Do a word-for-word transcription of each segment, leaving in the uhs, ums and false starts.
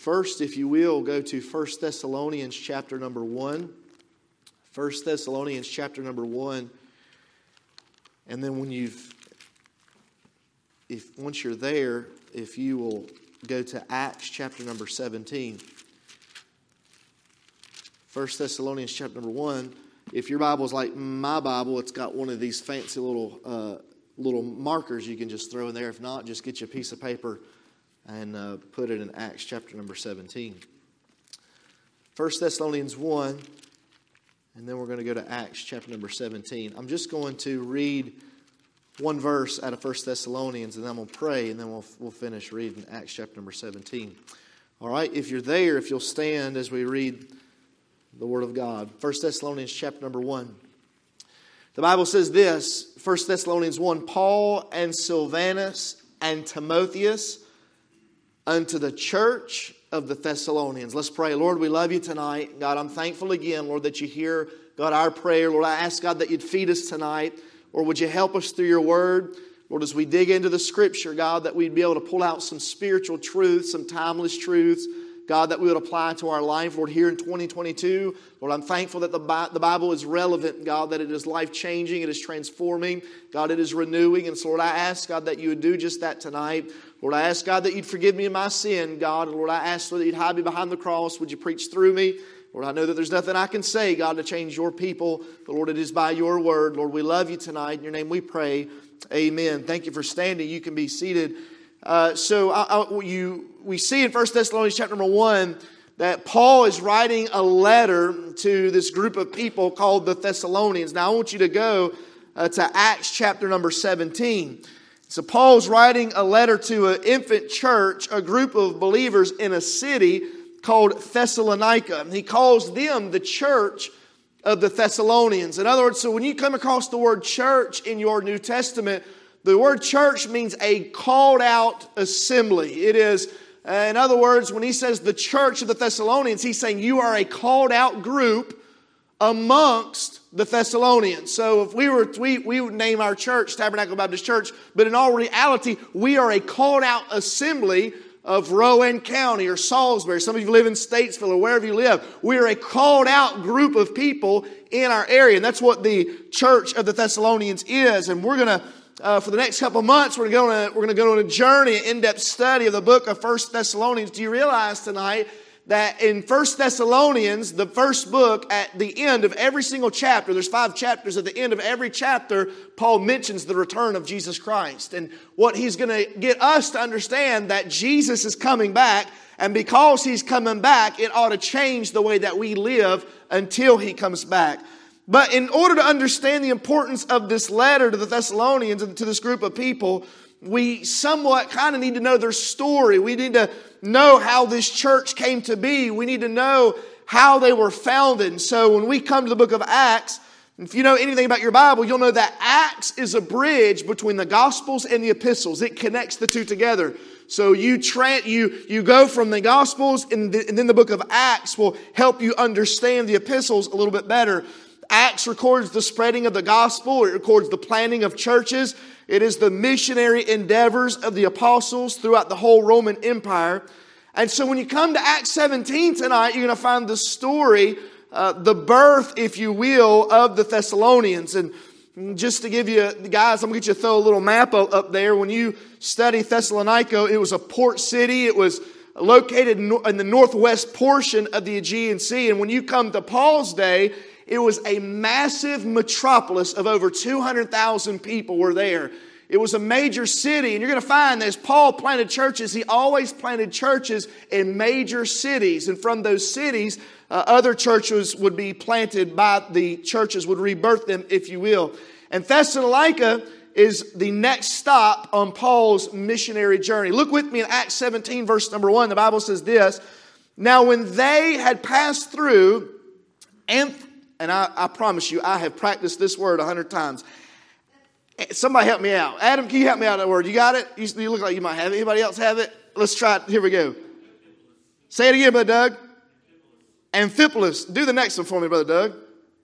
First, if you will, go to First Thessalonians chapter number one. First Thessalonians chapter number one. And then when you've, if once you're there, if you will go to Acts chapter number seventeen. First Thessalonians chapter number one. If your Bible's like my Bible, it's got one of these fancy little uh, little markers you can just throw in there. If not, just get you a piece of paper and uh, put it in Acts chapter number seventeen. First Thessalonians one, and then we're going to go to Acts chapter number seventeen. I'm just going to read one verse out of First Thessalonians, and then I'm going to pray, and then we'll, we'll finish reading Acts chapter number seventeen. All right, if you're there, if you'll stand as we read the Word of God. First Thessalonians chapter number one. The Bible says this, First Thessalonians one, Paul and Silvanus and Timotheus unto the church of the Thessalonians. Let's pray. Lord, we love you tonight. God, I'm thankful again, Lord, that you hear, God, our prayer. Lord, I ask, God, that you'd feed us tonight. Or would you help us through your word? Lord, as we dig into the scripture, God, that we'd be able to pull out some spiritual truths, some timeless truths, God, that we would apply to our life, Lord, here in twenty twenty-two. Lord, I'm thankful that the Bible is relevant, God, that it is life-changing, it is transforming, God, it is renewing. And so, Lord, I ask, God, that you would do just that tonight. Lord, I ask, God, that you'd forgive me of my sin, God. And Lord, I ask, Lord, that you'd hide me behind the cross. Would you preach through me? Lord, I know that there's nothing I can say, God, to change your people. But Lord, it is by your word. Lord, we love you tonight. In your name we pray. Amen. Thank you for standing. You can be seated. Uh, so I, I, you, we see in First Thessalonians chapter number one that Paul is writing a letter to this group of people called the Thessalonians. Now I want you to go uh, to Acts chapter number seventeen. So Paul's writing a letter to an infant church, a group of believers in a city called Thessalonica. He calls them the church of the Thessalonians. In other words, so when you come across the word church in your New Testament, the word church means a called out assembly. It is, uh, in other words, when he says the church of the Thessalonians, he's saying you are a called out group amongst the Thessalonians. So if we were, we, we would name our church Tabernacle Baptist Church, but in all reality, we are a called out assembly of Rowan County or Salisbury. Some of you live in Statesville or wherever you live. We are a called out group of people in our area. And that's what the church of the Thessalonians is. And we're going to, uh, for the next couple of months, we're going to, we're going to go on a journey, an in-depth study of the book of First Thessalonians. Do you realize tonight that in First Thessalonians, the first book, at the end of every single chapter, there's five chapters, at the end of every chapter, Paul mentions the return of Jesus Christ. And what he's going to get us to understand that Jesus is coming back, and because he's coming back, it ought to change the way that we live until he comes back. But in order to understand the importance of this letter to the Thessalonians and to this group of people, we somewhat kind of need to know their story. We need to know how this church came to be. We need to know how they were founded. And so when we come to the book of Acts, if you know anything about your Bible, you'll know that Acts is a bridge between the Gospels and the Epistles. It connects the two together. So you tra- you you go from the Gospels, and, the, and then the book of Acts will help you understand the Epistles a little bit better. Acts records the spreading of the gospel. It records the planting of churches. It is the missionary endeavors of the apostles throughout the whole Roman Empire. And so when you come to Acts seventeen tonight, you're going to find the story, uh, the birth, if you will, of the Thessalonians. And just to give you, guys, I'm going to get you to throw a little map up there. When you study Thessalonica, it was a port city. It was located in the northwest portion of the Aegean Sea. And when you come to Paul's day, it was a massive metropolis of over two hundred thousand people were there. It was a major city. And you're going to find that as Paul planted churches, he always planted churches in major cities. And from those cities, uh, other churches would be planted by the churches, would rebirth them, if you will. And Thessalonica is the next stop on Paul's missionary journey. Look with me in Acts seventeen, verse number one. The Bible says this. Now when they had passed through Amph- And I, I promise you, I have practiced this word a hundred times. Somebody help me out. Adam, can you help me out with that word? You got it? You, you look like you might have it. Anybody else have it? Let's try it. Here we go. Say it again, Brother Doug. Amphipolis. Do the next one for me, Brother Doug.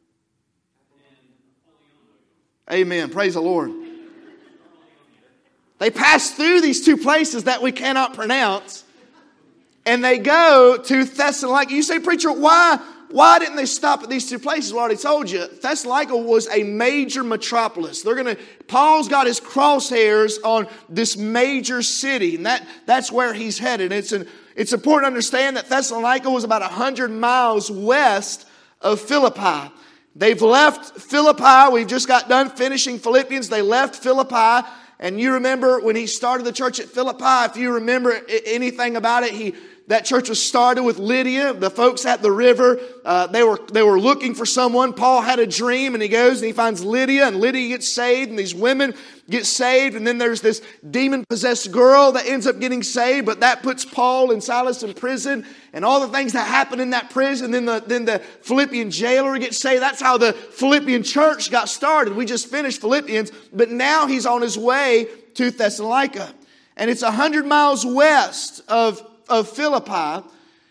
Amen. Praise the Lord. They passed through these two places that we cannot pronounce. And they go to Thessalonica. You say, preacher, why, why didn't they stop at these two places? Well, I already told you. Thessalonica was a major metropolis. They're gonna. Paul's got his crosshairs on this major city, and that, that's where he's headed. It's an, it's important to understand that Thessalonica was about one hundred miles west of Philippi. They've left Philippi. We've just got done finishing Philippians. They left Philippi. And you remember when he started the church at Philippi, if you remember anything about it, he that church was started with Lydia, the folks at the river. Uh, they were they were looking for someone. Paul had a dream, and he goes and he finds Lydia, and Lydia gets saved, and these women get saved. And then there's this demon-possessed girl that ends up getting saved, but that puts Paul and Silas in prison, and all the things that happen in that prison. Then the then the Philippian jailer gets saved. That's how the Philippian church got started. We just finished Philippians, but now he's on his way to Thessalonica, and it's a hundred miles west of of Philippi.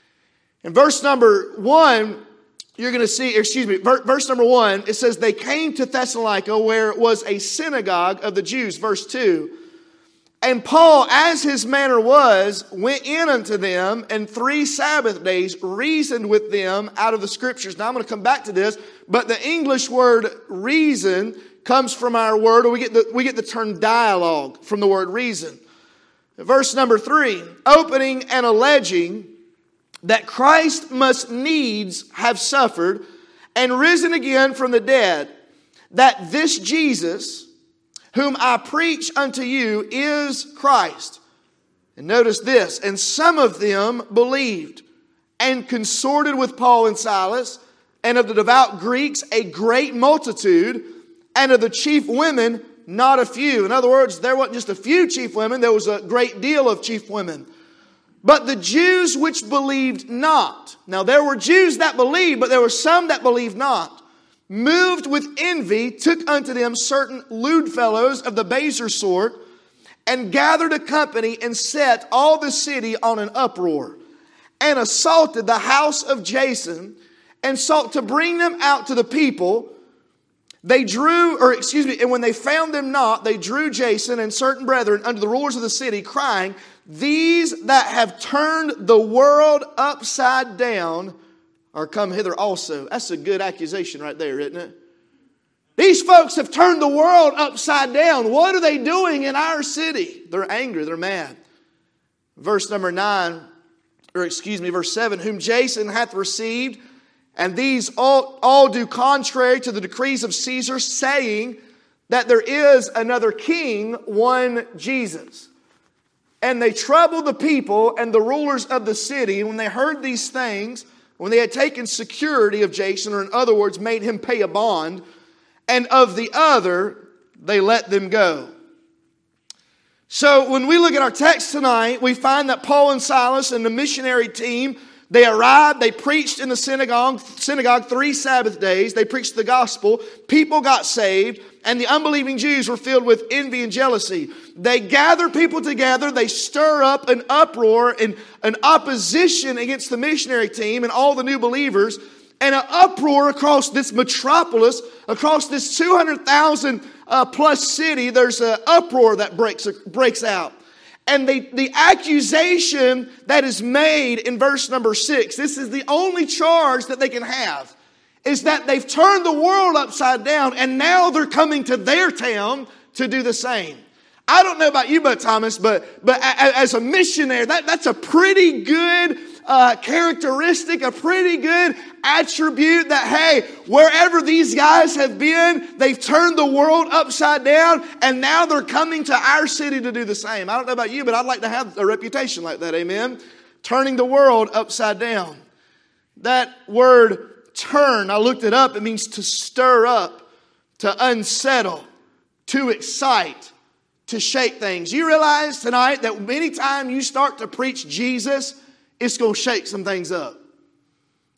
In verse number one, you're going to see, excuse me, verse number one, it says, they came to Thessalonica where it was a synagogue of the Jews. Verse two, and Paul, as his manner was, went in unto them, and three Sabbath days reasoned with them out of the Scriptures. Now I'm going to come back to this, but the English word reason comes from our word, or we get the, we get the term dialogue from the word reason. Verse number three, opening and alleging that Christ must needs have suffered and risen again from the dead, that this Jesus, whom I preach unto you, is Christ. And notice this, and some of them believed and consorted with Paul and Silas, and of the devout Greeks a great multitude, and of the chief women not a few. In other words, there wasn't just a few chief women, there was a great deal of chief women. But the Jews which believed not. Now there were Jews that believed, but there were some that believed not. Moved with envy, took unto them certain lewd fellows of the baser sort, and gathered a company and set all the city on an uproar, and assaulted the house of Jason, and sought to bring them out to the people. They drew, or excuse me, and when they found them not, they drew Jason and certain brethren unto the rulers of the city, crying, these that have turned the world upside down are come hither also. That's a good accusation right there, isn't it? These folks have turned the world upside down. What are they doing in our city? They're angry, they're mad. Verse number nine, or excuse me, verse seven, whom Jason hath received, and these all, all do contrary to the decrees of Caesar, saying that there is another king, one Jesus. And they troubled the people and the rulers of the city. And when they heard these things, when they had taken security of Jason, or in other words, made him pay a bond, and of the other, they let them go. So when we look at our text tonight, we find that Paul and Silas and the missionary team, they arrived, they preached in the synagogue, synagogue three Sabbath days. They preached the gospel. People got saved, and the unbelieving Jews were filled with envy and jealousy. They gather people together. They stir up an uproar and an opposition against the missionary team and all the new believers, and an uproar across this metropolis, across this two hundred thousand uh, plus city. There's an uproar that breaks, breaks out. And the, the accusation that is made in verse number six, this is the only charge that they can have, is that they've turned the world upside down and now they're coming to their town to do the same. I don't know about you, Bud Thomas, but, but as a missionary, that, that's a pretty good uh, characteristic, a pretty good attribute that, hey, wherever these guys have been, they've turned the world upside down and now they're coming to our city to do the same. I don't know about you, but I'd like to have a reputation like that, amen? Turning the world upside down. That word turn, I looked it up, it means to stir up, to unsettle, to excite, to shake things. You realize tonight that anytime you start to preach Jesus, it's going to shake some things up.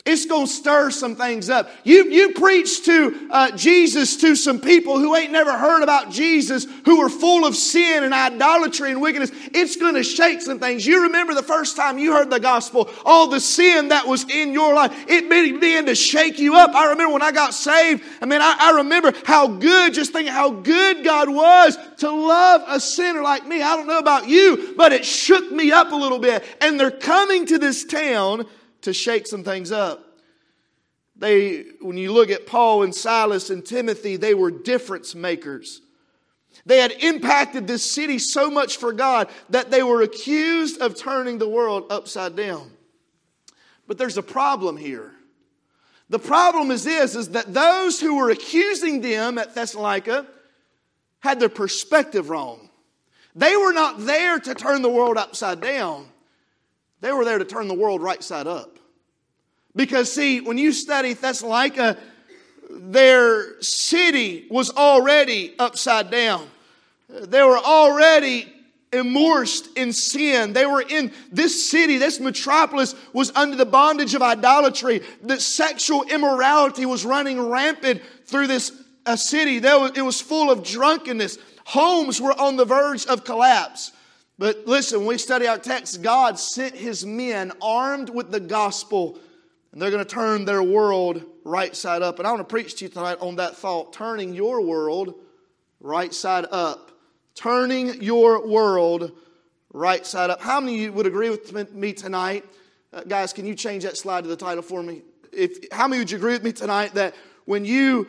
It's going to stir some things up. You, you preach to uh, Jesus to some people who ain't never heard about Jesus, who are full of sin and idolatry and wickedness. It's going to shake some things. You remember the first time you heard the gospel, all the sin that was in your life, it began to shake you up. I remember when I got saved, I mean, I, I remember how good, just thinking how good God was to love a sinner like me. I don't know about you, but it shook me up a little bit. And they're coming to this town to shake some things up. They, when you look at Paul and Silas and Timothy, they were difference makers. They had impacted this city so much for God that they were accused of turning the world upside down. But there's a problem here. The problem is this, is that those who were accusing them at Thessalonica had their perspective wrong. They were not there to turn the world upside down. They were there to turn the world right side up. Because see, when you study Thessalonica, their city was already upside down. They were already immersed in sin. They were in this city, this metropolis was under the bondage of idolatry. The sexual immorality was running rampant through this uh, city. There was, it was full of drunkenness. Homes were on the verge of collapse. But listen, when we study our text, God sent His men armed with the gospel, and they're going to turn their world right side up. And I want to preach to you tonight on that thought, turning your world right side up. Turning your world right side up. How many of you would agree with me tonight? Uh, guys, can you change that slide to the title for me? If, how many would you agree with me tonight that when you,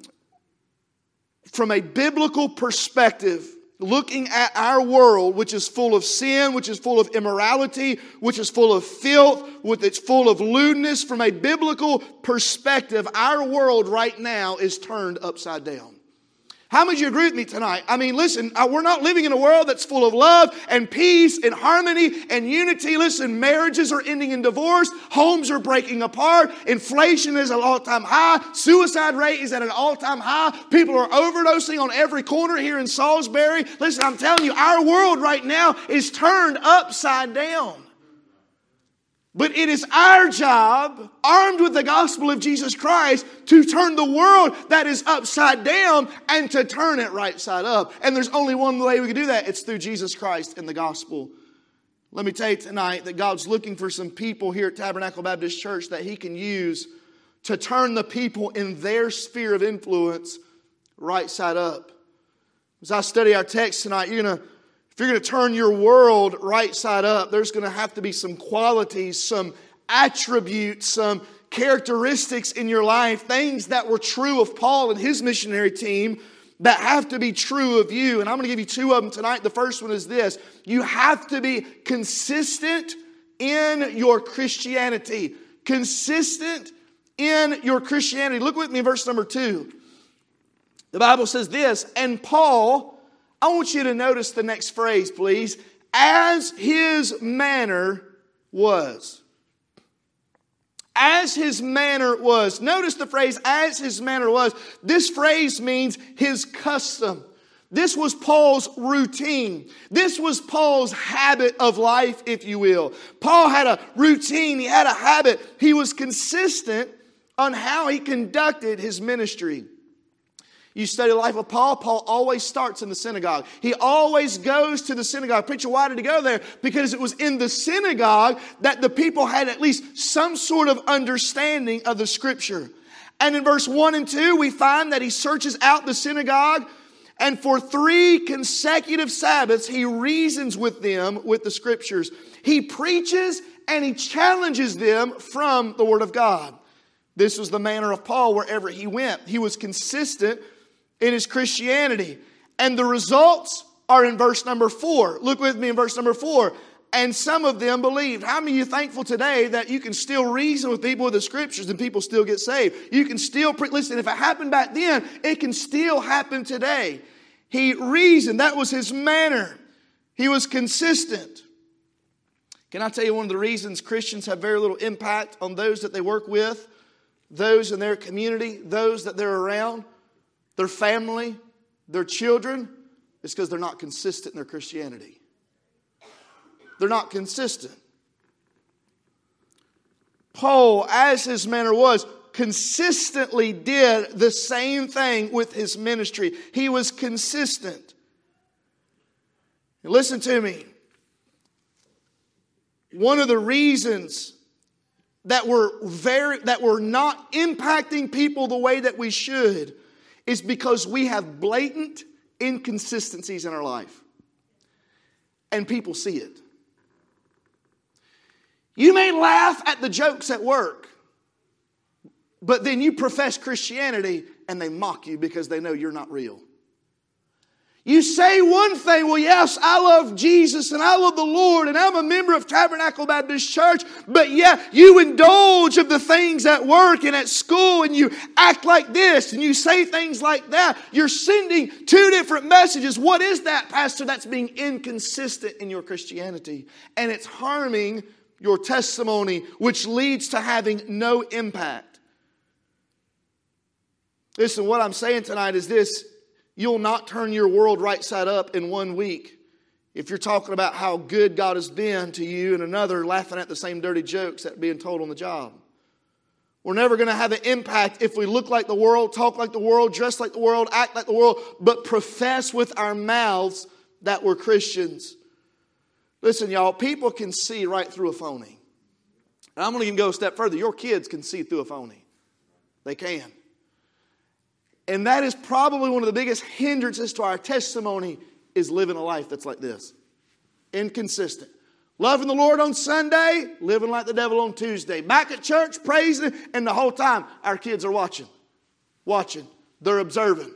from a biblical perspective, looking at our world, which is full of sin, which is full of immorality, which is full of filth, which is full of lewdness, from a biblical perspective, our world right now is turned upside down. How many of you agree with me tonight? I mean, listen, we're not living in a world that's full of love and peace and harmony and unity. Listen, marriages are ending in divorce. Homes are breaking apart. Inflation is at an all-time high. Suicide rate is at an all-time high. People are overdosing on every corner here in Salisbury. Listen, I'm telling you, our world right now is turned upside down. But it is our job, armed with the gospel of Jesus Christ, to turn the world that is upside down and to turn it right side up. And there's only one way we can do that. It's through Jesus Christ and the gospel. Let me tell you tonight that God's looking for some people here at Tabernacle Baptist Church that He can use to turn the people in their sphere of influence right side up. As I study our text tonight, you're going to If you're going to turn your world right side up, there's going to have to be some qualities, some attributes, some characteristics in your life, things that were true of Paul and his missionary team that have to be true of you. And I'm going to give you two of them tonight. The first one is this. You have to be consistent in your Christianity. Consistent in your Christianity. Look with me in verse number two. The Bible says this, and Paul... I want you to notice the next phrase, please. As his manner was. As his manner was. Notice the phrase, as his manner was. This phrase means his custom. This was Paul's routine. This was Paul's habit of life, if you will. Paul had a routine. He had a habit. He was consistent on how he conducted his ministry. You study the life of Paul, Paul always starts in the synagogue. He always goes to the synagogue. Preacher, why did he go there? Because it was in the synagogue that the people had at least some sort of understanding of the Scripture. And in verse one and two, we find that he searches out the synagogue, and for three consecutive Sabbaths, he reasons with them with the Scriptures. He preaches and he challenges them from the Word of God. This was the manner of Paul wherever he went. He was consistent in his Christianity. And the results are in verse number four. Look with me in verse number four. And some of them believed. How many of you thankful today that you can still reason with people with the Scriptures and people still get saved? You can still, pre- listen, if it happened back then, it can still happen today. He reasoned. That was his manner. He was consistent. Can I tell you one of the reasons Christians have very little impact on those that they work with, those in their community, those that they're around? Their family, their children, is because they're not consistent in their Christianity. They're not consistent. Paul, as his manner was, consistently did the same thing with his ministry. He was consistent. Listen to me. One of the reasons that we're very that we're not impacting people the way that we should is because we have blatant inconsistencies in our life. And people see it. You may laugh at the jokes at work, but then you profess Christianity and they mock you because they know you're not real. You say one thing, well, yes, I love Jesus and I love the Lord and I'm a member of Tabernacle Baptist Church, but yeah, you indulge of the things at work and at school and you act like this and you say things like that. You're sending two different messages. What is that, Pastor? That's being inconsistent in your Christianity, and it's harming your testimony, which leads to having no impact. Listen, what I'm saying tonight is this. You'll not turn your world right side up in one week if you're talking about how good God has been to you and another laughing at the same dirty jokes that are being told on the job. We're never going to have an impact if we look like the world, talk like the world, dress like the world, act like the world, but profess with our mouths that we're Christians. Listen, y'all, people can see right through a phony. And I'm going to even go a step further. Your kids can see through a phony. They can. And that is probably one of the biggest hindrances to our testimony is living a life that's like this. Inconsistent. Loving the Lord on Sunday, living like the devil on Tuesday. Back at church, praising, and the whole time our kids are watching. Watching. They're observing.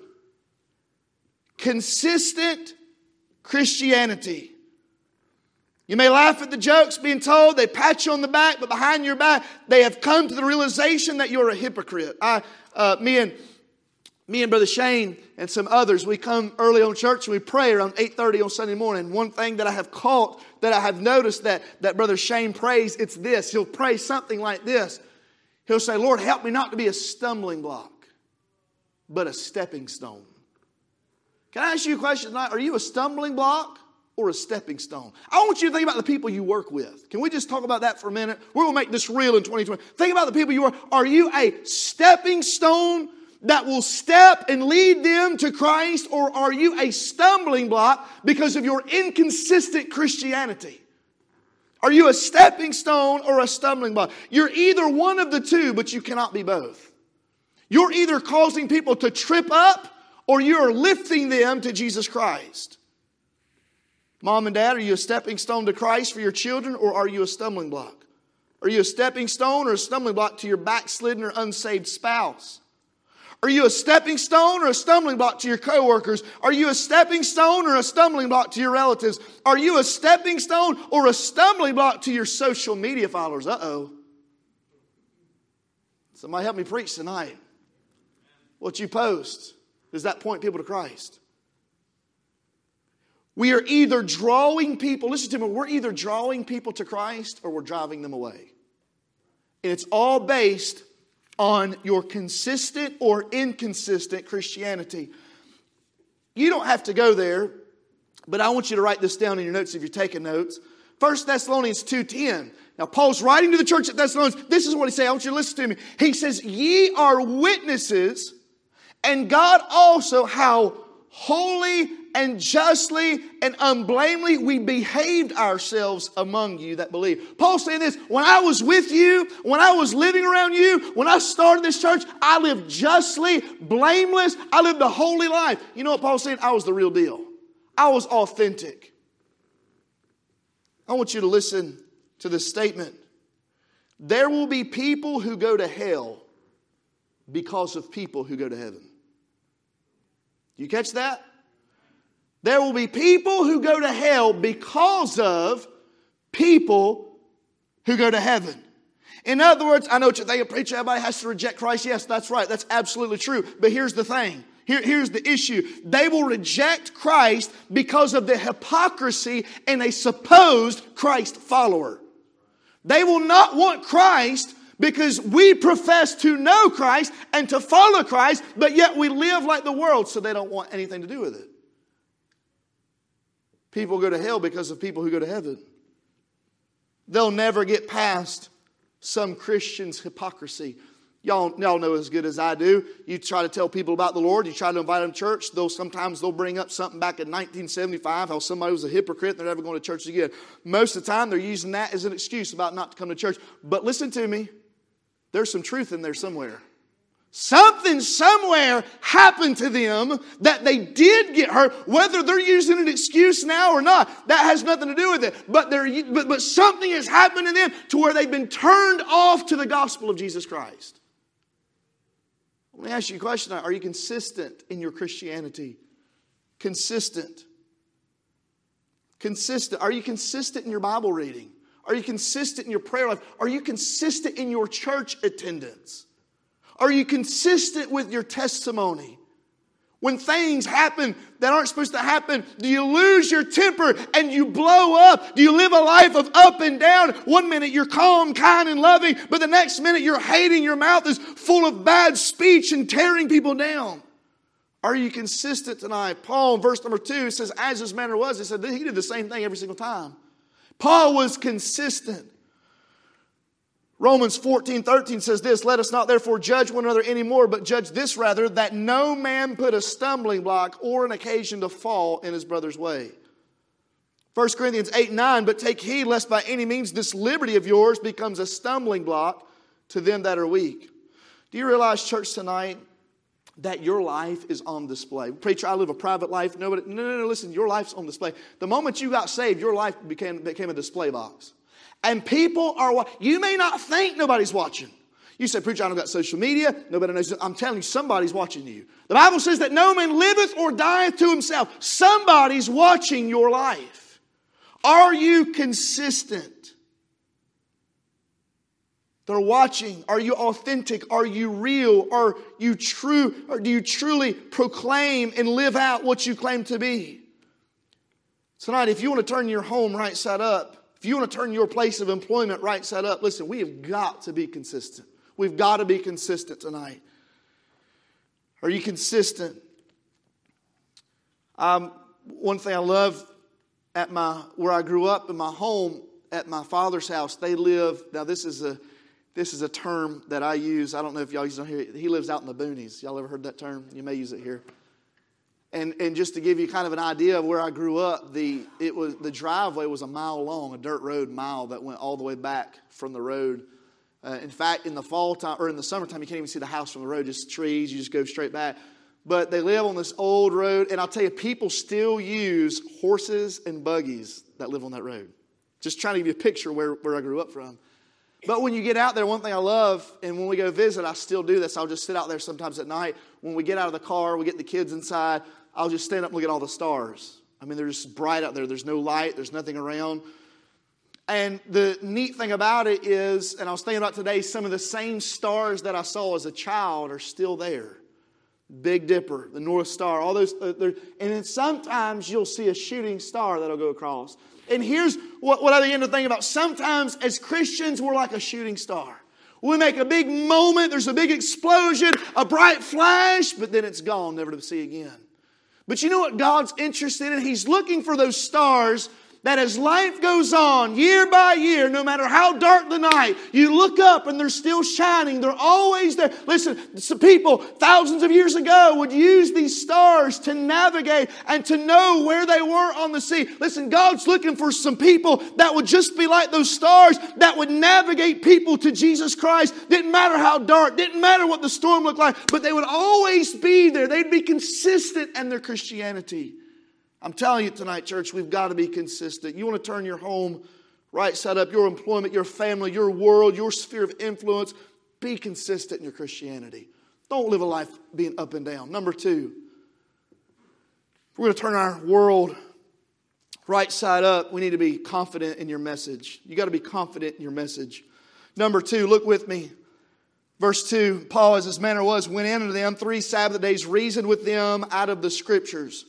Consistent Christianity. You may laugh at the jokes being told. They pat you on the back, but behind your back, they have come to the realization that you're a hypocrite. I, uh, me and me and Brother Shane and some others, we come early on church and we pray around eight thirty on Sunday morning. One thing that I have caught, that I have noticed that, that Brother Shane prays, it's this. He'll pray something like this. He'll say, Lord, help me not to be a stumbling block, but a stepping stone. Can I ask you a question tonight? Are you a stumbling block or a stepping stone? I want you to think about the people you work with. Can we just talk about that for a minute? We're going to make this real in twenty twenty. Think about the people you work with. Are you a stepping stone that will step and lead them to Christ, or are you a stumbling block because of your inconsistent Christianity? Are you a stepping stone or a stumbling block? You're either one of the two, but you cannot be both. You're either causing people to trip up or you're lifting them to Jesus Christ. Mom and Dad, are you a stepping stone to Christ for your children, or are you a stumbling block? Are you a stepping stone or a stumbling block to your backslidden or unsaved spouse? Are you a stepping stone or a stumbling block to your coworkers? Are you a stepping stone or a stumbling block to your relatives? Are you a stepping stone or a stumbling block to your social media followers? Uh-oh. Somebody help me preach tonight. What you post, does that point people to Christ? We are either drawing people, listen to me, we're either drawing people to Christ or we're driving them away. And it's all based on your consistent or inconsistent Christianity. You don't have to go there, but I want you to write this down in your notes if you're taking notes. First Thessalonians two ten. Now Paul's writing to the church at Thessalonians. This is what he says. I want you to listen to me. He says, ye are witnesses, and God also how holy and justly and unblamely we behaved ourselves among you that believe. Paul's saying this, when I was with you, when I was living around you, when I started this church, I lived justly, blameless. I lived a holy life. You know what Paul's saying? I was the real deal. I was authentic. I want you to listen to this statement. There will be people who go to hell because of people who go to heaven. You catch that? There will be people who go to hell because of people who go to heaven. In other words, I know what you think, preacher, everybody has to reject Christ. Yes, that's right. That's absolutely true. But here's the thing. Here, here's the issue. They will reject Christ because of the hypocrisy in a supposed Christ follower. They will not want Christ because we profess to know Christ and to follow Christ, but yet we live like the world, so they don't want anything to do with it. People go to hell because of people who go to heaven. They'll never get past some Christians' hypocrisy. Y'all, y'all know as good as I do. You try to tell people about the Lord. You try to invite them to church. They'll, sometimes they'll bring up something back in nineteen seventy-five, how somebody was a hypocrite and they're never going to church again. Most of the time, they're using that as an excuse about not to come to church. But listen to me. There's some truth in there somewhere. Something somewhere happened to them that they did get hurt. Whether they're using an excuse now or not, that has nothing to do with it. But, they're, but, but something has happened to them to where they've been turned off to the gospel of Jesus Christ. Let me ask you a question. Are you consistent in your Christianity? Consistent. Consistent. Are you consistent in your Bible reading? Are you consistent in your prayer life? Are you consistent in your church attendance? Are you consistent with your testimony? When things happen that aren't supposed to happen, do you lose your temper and you blow up? Do you live a life of up and down? One minute you're calm, kind, and loving, but the next minute you're hating. Your mouth is full of bad speech and tearing people down. Are you consistent tonight? Paul, in verse number two, says, as his manner was, he said he did the same thing every single time. Paul was consistent. Romans fourteen thirteen says this, let us not therefore judge one another anymore, but judge this rather, that no man put a stumbling block or an occasion to fall in his brother's way. First Corinthians eight nine, but take heed lest by any means this liberty of yours becomes a stumbling block to them that are weak. Do you realize, church, tonight, that your life is on display? Preacher, I live a private life. Nobody, no, no, no, listen, your life's on display. The moment you got saved, your life became, became a display box. And people are, you may not think nobody's watching. You say, preacher, I don't got social media. Nobody knows. I'm telling you, somebody's watching you. The Bible says that no man liveth or dieth to himself. Somebody's watching your life. Are you consistent? They're watching. Are you authentic? Are you real? Are you true? Or do you truly proclaim and live out what you claim to be? Tonight, if you want to turn your home right side up, if you want to turn your place of employment right side up, listen, we have got to be consistent. We've got to be consistent tonight. Are you consistent? Um, one thing I love at my where I grew up in my home, at my father's house, they live. Now this is a this is a term that I use. I don't know if y'all use it here. He lives out in the boonies. Y'all ever heard that term? You may use it here. And and just to give you kind of an idea of where I grew up, the it was the driveway was a mile long, a dirt road mile that went all the way back from the road. Uh, in fact, in the fall time or in the summertime, you can't even see the house from the road, just trees. You just go straight back. But they live on this old road, and I'll tell you, people still use horses and buggies that live on that road. Just trying to give you a picture where, where I grew up from. But when you get out there, one thing I love, and when we go visit, I still do this. I'll just sit out there sometimes at night. When we get out of the car, we get the kids inside, I'll just stand up and look at all the stars. I mean, they're just bright out there. There's no light. There's nothing around. And the neat thing about it is, and I was thinking about today, some of the same stars that I saw as a child are still there. Big Dipper, the North Star, all those. Uh, and then sometimes you'll see a shooting star that'll go across. And here's what, what I begin to think about. Sometimes as Christians, we're like a shooting star. We make a big moment. There's a big explosion, a bright flash, but then it's gone, never to see again. But you know what God's interested in? He's looking for those stars that as life goes on, year by year, no matter how dark the night, you look up and they're still shining. They're always there. Listen, some people thousands of years ago would use these stars to navigate and to know where they were on the sea. Listen, God's looking for some people that would just be like those stars that would navigate people to Jesus Christ. Didn't matter how dark, didn't matter what the storm looked like, but they would always be there. They'd be consistent in their Christianity. I'm telling you tonight, church, we've got to be consistent. You want to turn your home right side up, your employment, your family, your world, your sphere of influence. Be consistent in your Christianity. Don't live a life being up and down. Number two, if we're going to turn our world right side up, we need to be confident in your message. You got to be confident in your message. Number two, look with me. Verse two, Paul, as his manner was, went in unto them three Sabbath days, reasoned with them out of the Scriptures,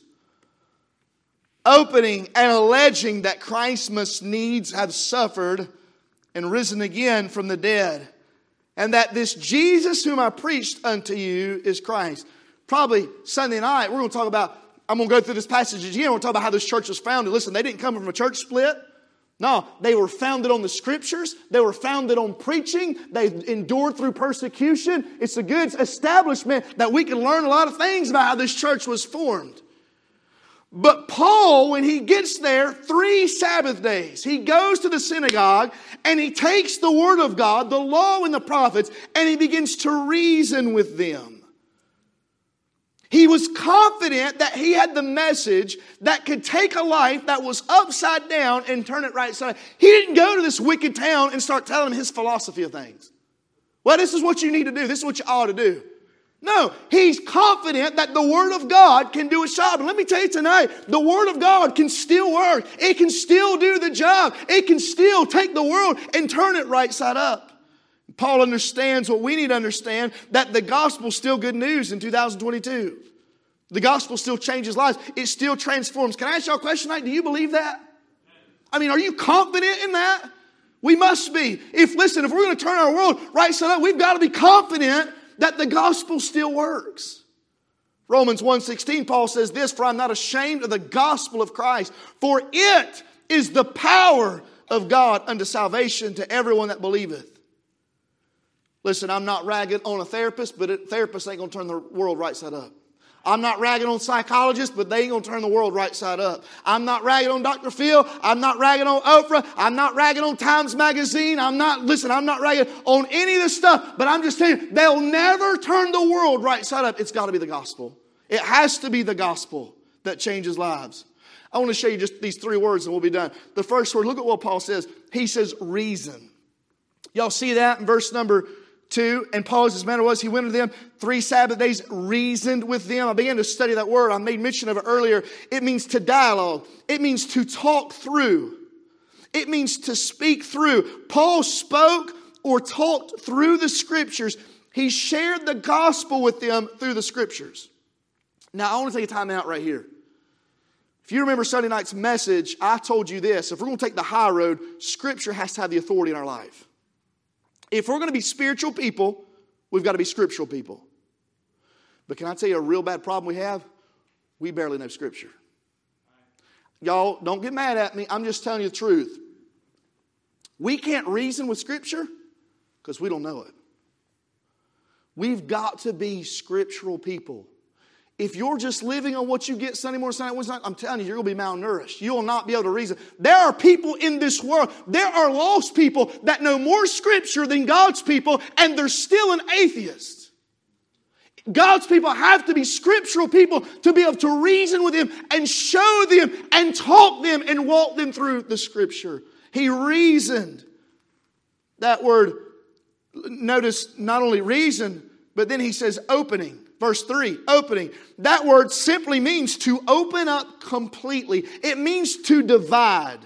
opening and alleging that Christ must needs have suffered and risen again from the dead, and that this Jesus whom I preached unto you is Christ. Probably Sunday night, we're going to talk about, I'm going to go through this passage again. We're going to talk about how this church was founded. Listen, they didn't come from a church split. No, they were founded on the Scriptures. They were founded on preaching. They endured through persecution. It's a good establishment that we can learn a lot of things about how this church was formed. But Paul, when he gets there, three Sabbath days, he goes to the synagogue and he takes the Word of God, the law and the prophets, and he begins to reason with them. He was confident that he had the message that could take a life that was upside down and turn it right side up. He didn't go to this wicked town and start telling them his philosophy of things. Well, this is what you need to do. This is what you ought to do. No, he's confident that the Word of God can do its job. And let me tell you tonight, the Word of God can still work. It can still do the job. It can still take the world and turn it right side up. Paul understands what we need to understand, that the gospel is still good news in two thousand twenty-two. The gospel still changes lives. It still transforms. Can I ask y'all a question tonight? Do you believe that? I mean, are you confident in that? We must be. If, listen, if we're going to turn our world right side up, we've got to be confident that the gospel still works. Romans one sixteen, Paul says this, "For I'm not ashamed of the gospel of Christ, for it is the power of God unto salvation to everyone that believeth." Listen, I'm not ragging on a therapist, but a therapist ain't going to turn the world right side up. I'm not ragging on psychologists, but they ain't going to turn the world right side up. I'm not ragging on Doctor Phil. I'm not ragging on Oprah. I'm not ragging on Times Magazine. I'm not, listen, I'm not ragging on any of this stuff. But I'm just telling you, they'll never turn the world right side up. It's got to be the gospel. It has to be the gospel that changes lives. I want to show you just these three words and we'll be done. The first word, look at what Paul says. He says reason. Y'all see that in verse number two? And Paul, as his manner was, he went to them three Sabbath days, reasoned with them. I began to study that word. I made mention of it earlier. It means to dialogue. It means to talk through. It means to speak through. Paul spoke or talked through the Scriptures. He shared the gospel with them through the Scriptures. Now, I want to take a time out right here. If you remember Sunday night's message, I told you this. If we're going to take the high road, Scripture has to have the authority in our life. If we're going to be spiritual people, we've got to be scriptural people. But can I tell you a real bad problem we have? We barely know Scripture. Y'all, don't get mad at me. I'm just telling you the truth. We can't reason with Scripture because we don't know it. We've got to be scriptural people. If you're just living on what you get Sunday morning, Sunday Wednesday night, I'm telling you, you're going to be malnourished. You will not be able to reason. There are people in this world, there are lost people that know more Scripture than God's people, and they're still an atheist. God's people have to be scriptural people to be able to reason with Him and show them and talk them and walk them through the Scripture. He reasoned. That word, notice, not only reason, but then he says opening. Verse three, opening. That word simply means to open up completely. It means to divide.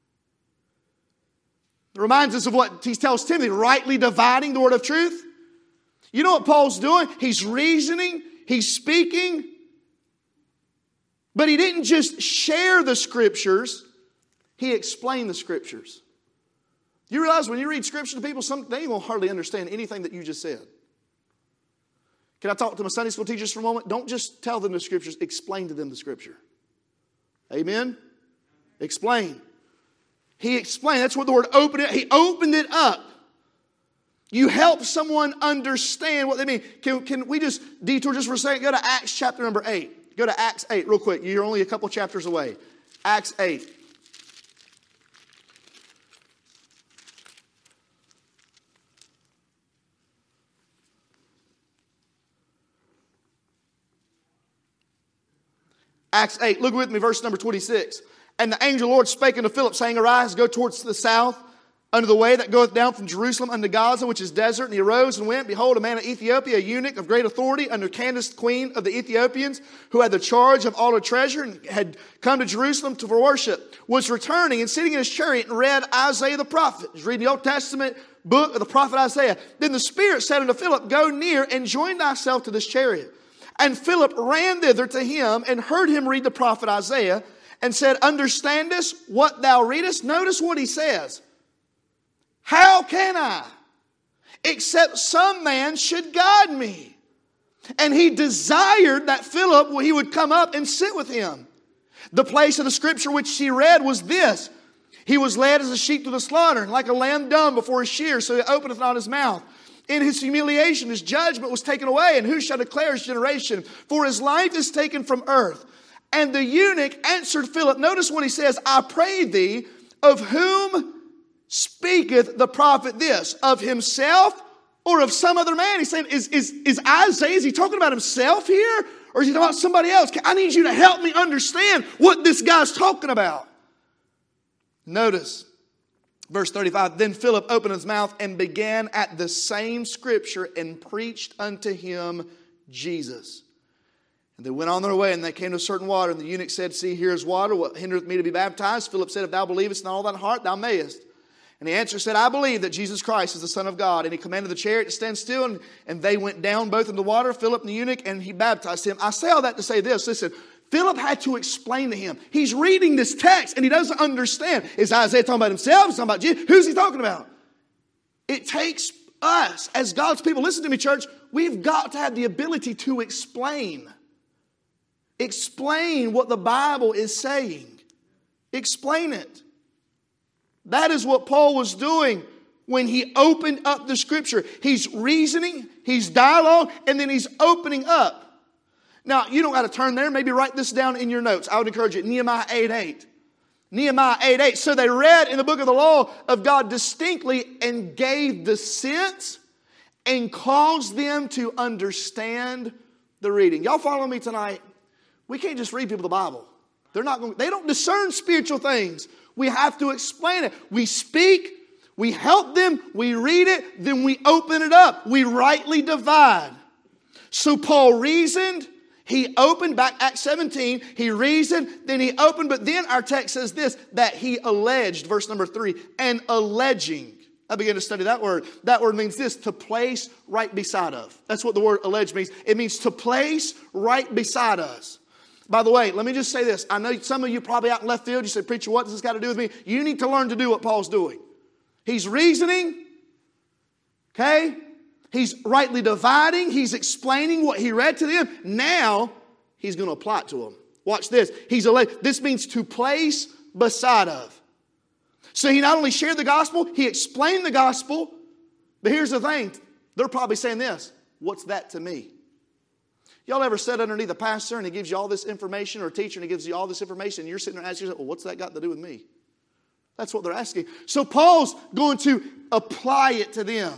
It reminds us of what he tells Timothy, rightly dividing the word of truth. You know what Paul's doing? He's reasoning, he's speaking, but he didn't just share the Scriptures, he explained the Scriptures. You realize when you read Scripture to people, some, they won't hardly understand anything that you just said. Can I talk to my Sunday school teachers for a moment? Don't just tell them the Scriptures. Explain to them the Scripture. Amen? Explain. He explained. That's what the word open it. He opened it up. You help someone understand what they mean. Can, can we just detour just for a second? Go to Acts chapter number eight. Go to Acts eight real quick. You're only a couple chapters away. Acts eight. Acts eight, look with me, verse number twenty-six. And the angel of the Lord spake unto Philip, saying, Arise, go towards the south, unto the way that goeth down from Jerusalem unto Gaza, which is desert. And he arose and went. Behold, a man of Ethiopia, a eunuch of great authority, under Candace, queen of the Ethiopians, who had the charge of all her treasure, and had come to Jerusalem to for worship, was returning and sitting in his chariot and read Isaiah the prophet. He's reading the Old Testament book of the prophet Isaiah. Then the Spirit said unto Philip, Go near and join thyself to this chariot. And Philip ran thither to him and heard him read the prophet Isaiah and said, Understandest what thou readest? Notice what he says. How can I, except some man should guide me? And he desired that Philip, he would come up and sit with him. The place of the Scripture which he read was this. He was led as a sheep to the slaughter, and like a lamb dumb before his shears, so he openeth not his mouth. In his humiliation, his judgment was taken away, and who shall declare his generation? For his life is taken from earth. And the eunuch answered Philip. Notice when he says, I pray thee, of whom speaketh the prophet this? Of himself or of some other man? He's saying, is, is, is Isaiah, is he talking about himself here? Or is he talking about somebody else? I need you to help me understand what this guy's talking about. Notice, verse thirty-five, then Philip opened his mouth and began at the same scripture and preached unto him Jesus. And they went on their way, and they came to a certain water. And the eunuch said, see, here is water. What hindereth me to be baptized? Philip said, if thou believest in all thine heart, thou mayest. And he answered, said, I believe that Jesus Christ is the Son of God. And he commanded the chariot to stand still, and, and they went down both into the water, Philip and the eunuch, and he baptized him. I say all that to say this. Listen, Philip had to explain to him. He's reading this text, and he doesn't understand. Is Isaiah talking about himself? Is he talking about Jesus? Who's he talking about? It takes us, as God's people, listen to me, church, we've got to have the ability to explain. Explain what the Bible is saying. Explain it. That is what Paul was doing when he opened up the Scripture. He's reasoning, he's dialogue, and then he's opening up. Now, you don't got to turn there. Maybe write this down in your notes. I would encourage you. Nehemiah eight eight. Nehemiah eight eight. So they read in the book of the law of God distinctly and gave the sense and caused them to understand the reading. Y'all follow me tonight? We can't just read people the Bible. They're not going, they don't discern spiritual things. We have to explain it. We speak, we help them, we read it, then we open it up. We rightly divide. So Paul reasoned, he opened, back Acts seventeen, he reasoned, then he opened, but then our text says this, that he alleged, verse number three, and alleging. I began to study that word. That word means this, to place right beside of. That's what the word allege means. It means to place right beside us. By the way, let me just say this. I know some of you probably out in left field, you say, preacher, what does this got to do with me? You need to learn to do what Paul's doing. He's reasoning, okay? He's rightly dividing. He's explaining what he read to them. Now, he's going to apply it to them. Watch this. He's This means to place beside of. So he not only shared the gospel, he explained the gospel. But here's the thing. They're probably saying this. What's that to me? Y'all ever sit underneath a pastor and he gives you all this information, or a teacher and he gives you all this information, and you're sitting there asking yourself, well, what's that got to do with me? That's what they're asking. So Paul's going to apply it to them.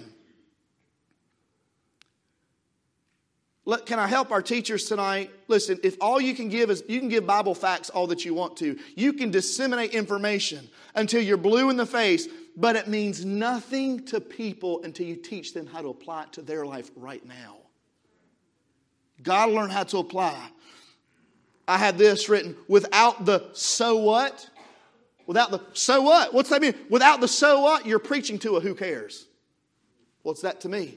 Let, can I help our teachers tonight? Listen, if all you can give is, you can give Bible facts all that you want to. You can disseminate information until you're blue in the face, but it means nothing to people until you teach them how to apply it to their life right now. Got to learn how to apply. I had this written, without the so what? Without the so what? What's that mean? Without the so what, you're preaching to a who cares. What's that to me?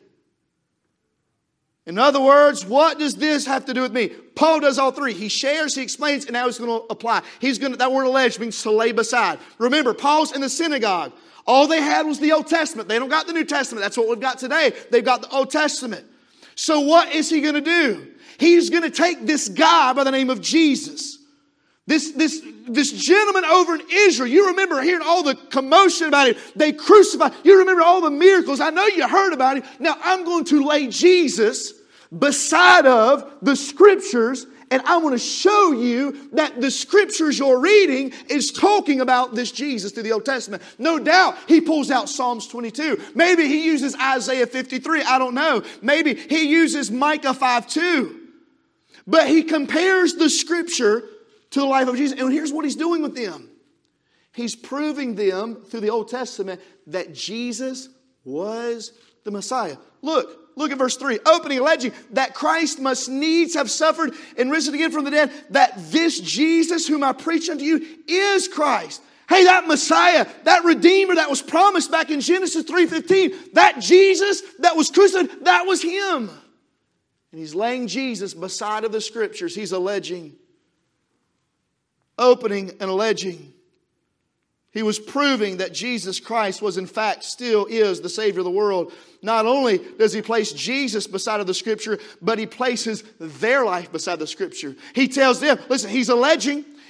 In other words, what does this have to do with me? Paul does all three. He shares, he explains, and now he's going to apply. He's going to, that word allege means to lay beside. Remember, Paul's in the synagogue. All they had was the Old Testament. They don't got the New Testament. That's what we've got today. They've got the Old Testament. So what is he going to do? He's going to take this guy by the name of Jesus. This, this, this gentleman over in Israel. You remember hearing all the commotion about him. They crucified. You remember all the miracles. I know you heard about him. Now I'm going to lay Jesus beside of the Scriptures, and I want to show you that the Scriptures you're reading is talking about this Jesus through the Old Testament. No doubt he pulls out Psalms twenty-two. Maybe he uses Isaiah fifty-three. I don't know. Maybe he uses Micah five two. But he compares the Scripture to the life of Jesus. And here's what he's doing with them. He's proving them through the Old Testament that Jesus was the Messiah. Look. Look at verse three. Opening, alleging that Christ must needs have suffered and risen again from the dead, that this Jesus whom I preach unto you is Christ. Hey, that Messiah, that Redeemer that was promised back in Genesis three fifteen, that Jesus that was crucified, that was Him. And he's laying Jesus beside of the Scriptures. He's alleging, opening and alleging. He was proving that Jesus Christ was in fact still is the Savior of the world. Not only does he place Jesus beside of the Scripture, but he places their life beside the Scripture. He tells them, listen, he's alleging,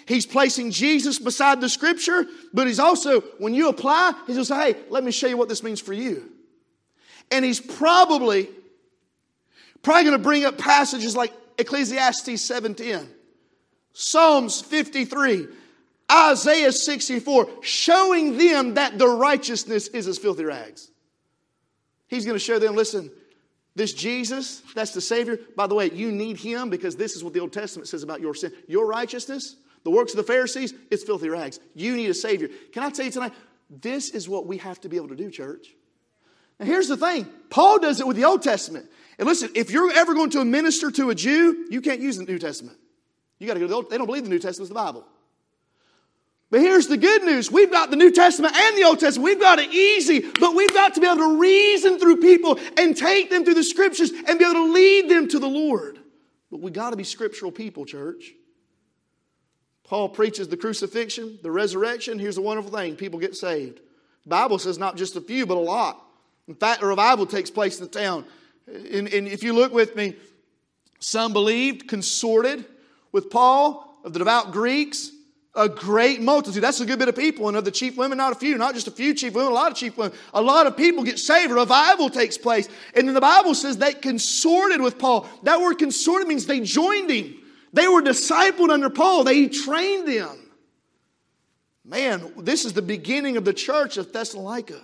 He's placing Jesus beside the Scripture, but he's also, when you apply, he's going to say, hey, let me show you what this means for you. And he's probably, probably going to bring up passages like Ecclesiastes seven ten, Psalms fifty-three, Isaiah sixty-four, showing them that their righteousness is as filthy rags. He's going to show them, listen, this Jesus, that's the Savior. By the way, you need Him because this is what the Old Testament says about your sin. Your righteousness, the works of the Pharisees, it's filthy rags. You need a Savior. Can I tell you tonight, this is what we have to be able to do, church. Now here's the thing. Paul does it with the Old Testament. And listen, if you're ever going to minister to a Jew, you can't use the New Testament. You got to go to the Old. They don't believe the New Testament is the Bible. But here's the good news. We've got the New Testament and the Old Testament. We've got it easy, but we've got to be able to reason through people and take them through the Scriptures and be able to lead them to the Lord. But we've got to be scriptural people, church. Paul preaches the crucifixion, the resurrection. Here's the wonderful thing. People get saved. The Bible says not just a few, but a lot. In fact, a revival takes place in the town. And, and if you look with me, some believed, consorted with Paul, of the devout Greeks, a great multitude. That's a good bit of people. And of the chief women, not a few. Not just a few chief women, a lot of chief women. A lot of people get saved. A revival takes place. And then the Bible says they consorted with Paul. That word consorted means they joined him. They were discipled under Paul. They trained them. Man, this is the beginning of the church of Thessalonica.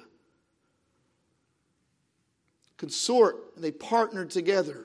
Consort, and they partnered together.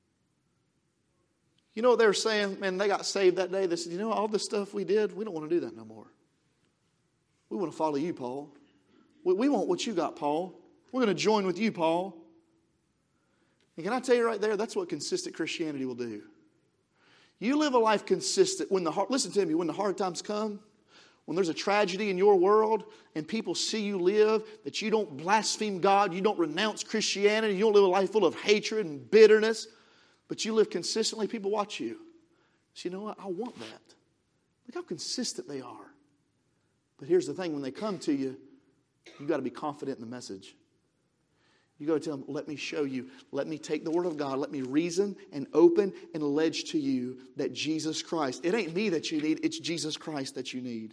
You know what they were saying? Man, they got saved that day. They said, you know, all the stuff we did, we don't want to do that no more. We want to follow you, Paul. We, we want what you got, Paul. We're going to join with you, Paul. And can I tell you right there, that's what consistent Christianity will do. You live a life consistent. When the hard, listen to me, when the hard times come, when there's a tragedy in your world and people see you live, that you don't blaspheme God, you don't renounce Christianity, you don't live a life full of hatred and bitterness, but you live consistently, people watch you. So you know what? I want that. Look how consistent they are. But here's the thing. When they come to you, you've got to be confident in the message. You've got to tell them, let me show you. Let me take the Word of God. Let me reason and open and allege to you that Jesus Christ. It ain't me that you need. It's Jesus Christ that you need.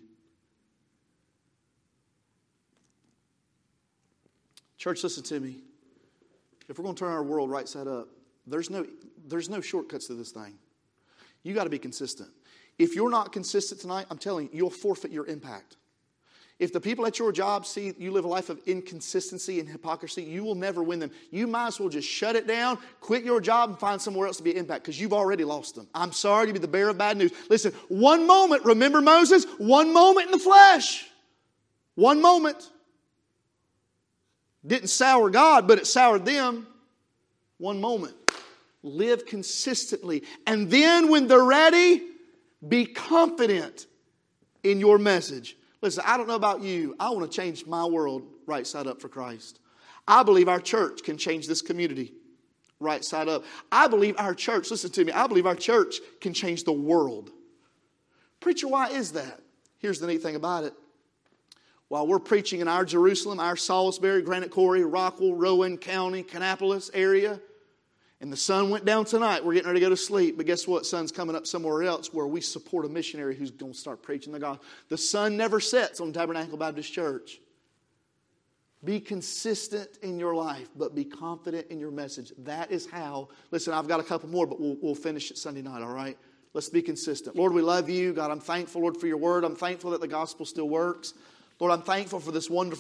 Church, listen to me. If we're going to turn our world right side up, There's no, there's no shortcuts to this thing. You got to be consistent. If you're not consistent tonight, I'm telling you, you'll forfeit your impact. If the people at your job see you live a life of inconsistency and hypocrisy, you will never win them. You might as well just shut it down, quit your job, and find somewhere else to be an impact because you've already lost them. I'm sorry to be the bearer of bad news. Listen, one moment, remember Moses? One moment in the flesh. One moment. Didn't sour God, but it soured them. One moment. Live consistently. And then when they're ready, be confident in your message. Listen, I don't know about you. I want to change my world right side up for Christ. I believe our church can change this community right side up. I believe our church, listen to me, I believe our church can change the world. Preacher, why is that? Here's the neat thing about it. While we're preaching in our Jerusalem, our Salisbury, Granite Quarry, Rockwell, Rowan County, Kannapolis area, and the sun went down tonight, we're getting ready to go to sleep. But guess what? Sun's coming up somewhere else where we support a missionary who's going to start preaching the gospel. The sun never sets on Tabernacle Baptist Church. Be consistent in your life, but be confident in your message. That is how, listen, I've got a couple more, but we'll, we'll finish it Sunday night, all right? Let's be consistent. Lord, we love you. God, I'm thankful, Lord, for your word. I'm thankful that the gospel still works. Lord, I'm thankful for this wonderful